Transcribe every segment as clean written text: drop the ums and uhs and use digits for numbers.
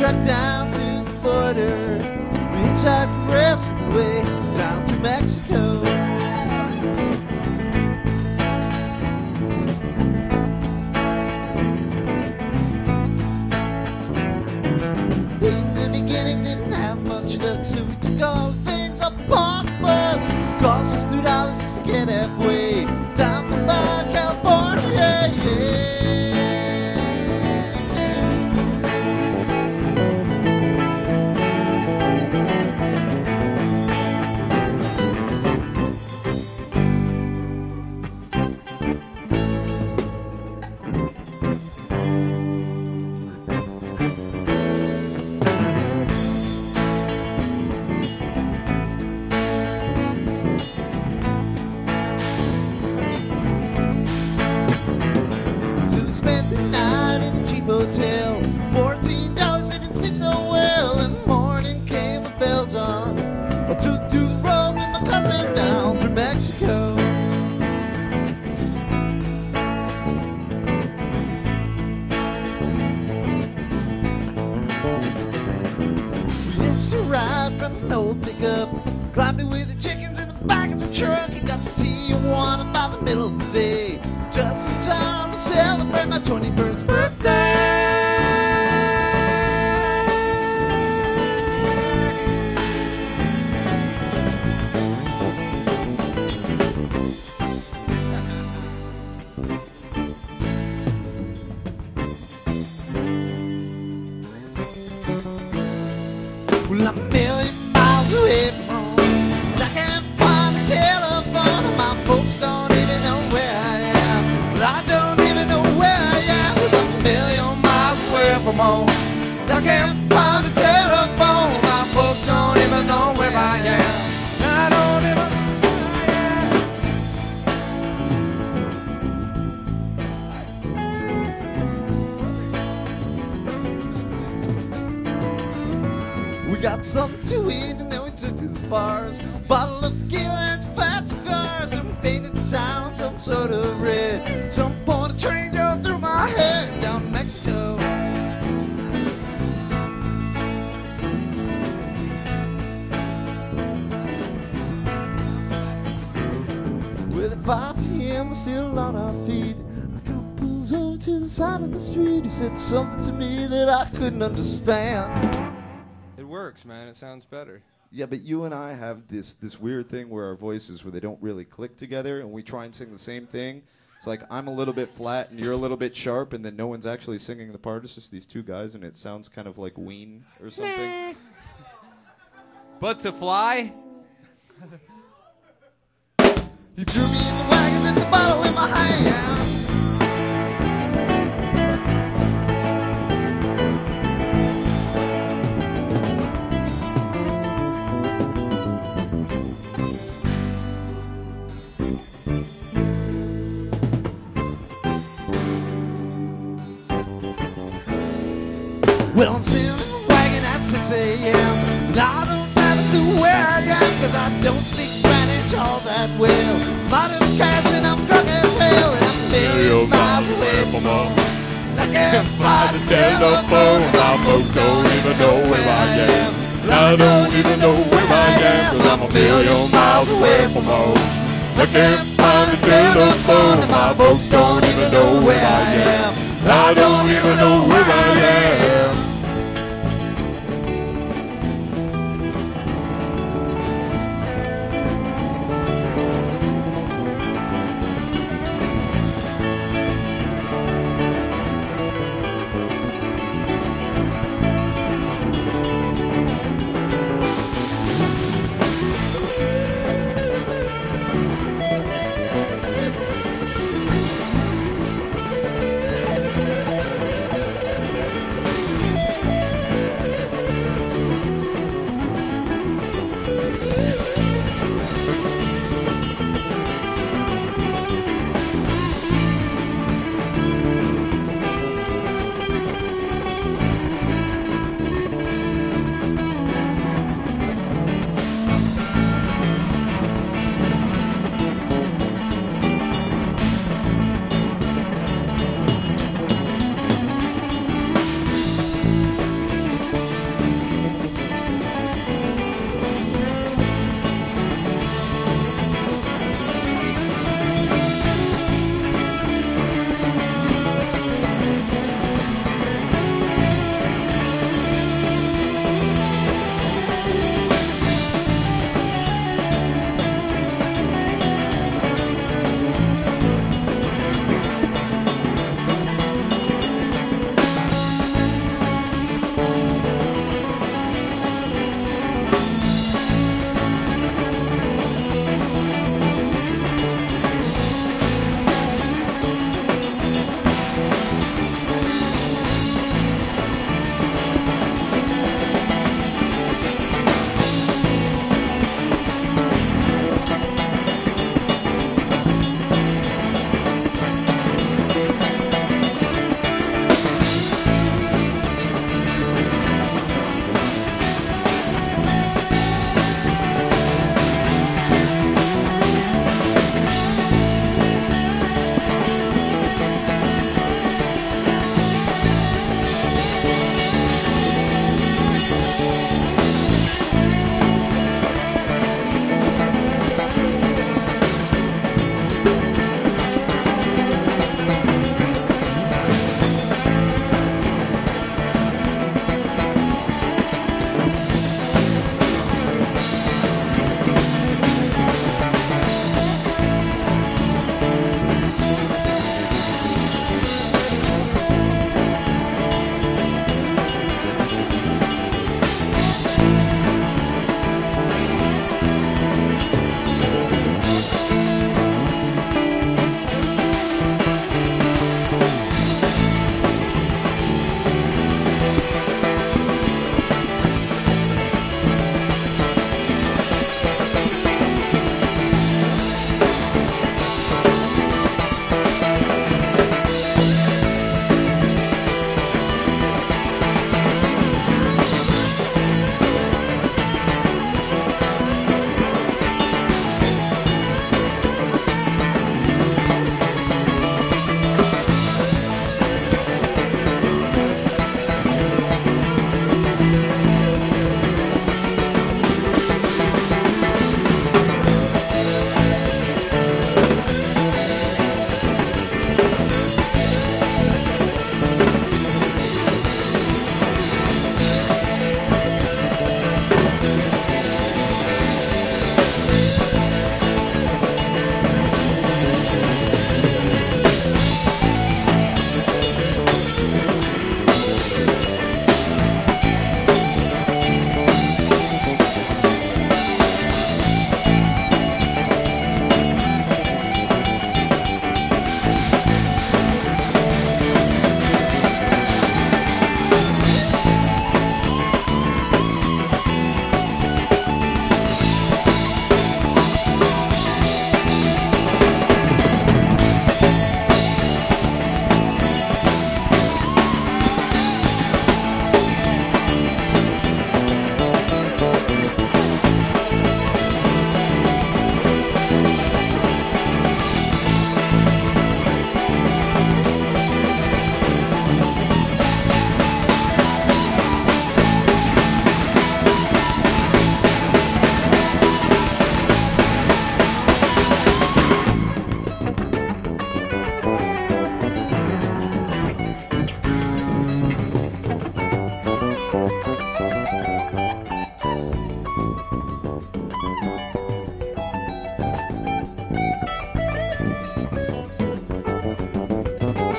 truck down to the border. We hitchhiked the rest of the way down to Mexico. In the beginning, didn't have much luck, so we took all the things up on the bus. Cost us $3 just to get halfway down to Baja California. Yeah. Spent the night in a cheap hotel, $14 didn't sleep so well, and morning came with bells on. I took to the road with my cousin down through Mexico. We hitched a ride from an old pickup, climbed it with the chickens in the back of the truck, and got to Tijuana by the middle of the day, just in time to celebrate my 21st birthday. Well, I'm a million miles away from home, and I can't find the telephone, and my folks don't even know where I am. Well, I don't even know where I am, 'cause I'm a million miles away from home. I can't find the telephone, and my folks don't even know where I am. I don't even know where I am. We got something to eat, and then we took to the bars, bottle of tequila and fat cigars, and we painted the town some sort of red. Some point a train drove through my head down to Mexico. Well, at 5 p.m. we're still on our feet. My girl pulls over to the side of the street. He said something to me that I couldn't understand. It works, man. It sounds better. Yeah, but you and I have this weird thing where our voices, where they don't really click together, and we try and sing the same thing. It's like I'm a little bit flat and you're a little bit sharp, and then no one's actually singing the part. It's just these two guys, and it sounds kind of like Ween or something. But to fly? He threw me in the wagon and the bottle in my hand. Well, I'm sitting in the wagon at 6 a.m. and I don't have a clue where I am, 'cause I don't speak Spanish all that well. I'm out of cash and I'm drunk as hell, and I'm a million miles away from home. And I can't find the telephone, and my folks don't even know where I am. And I don't even know where I am, 'cause I'm a million miles away from home. I can't find the telephone, and my folks don't even know where I am. I don't even know where I am.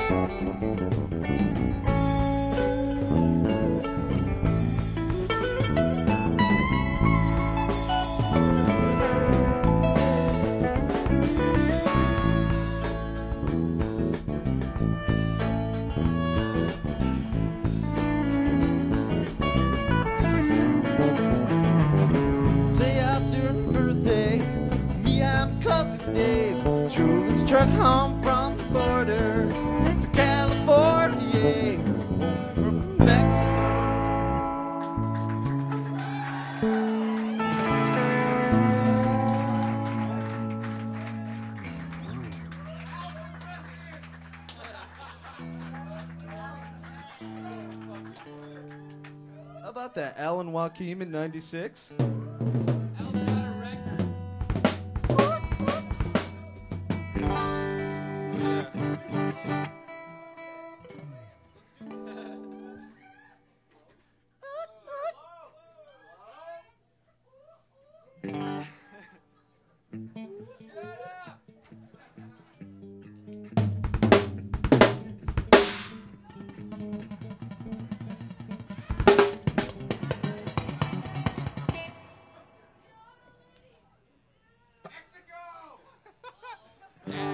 Day after her birthday, me and cousin Dave drove his truck home from the border to California, home from Mexico. How about that, Alan Joaquin in '96? Yeah.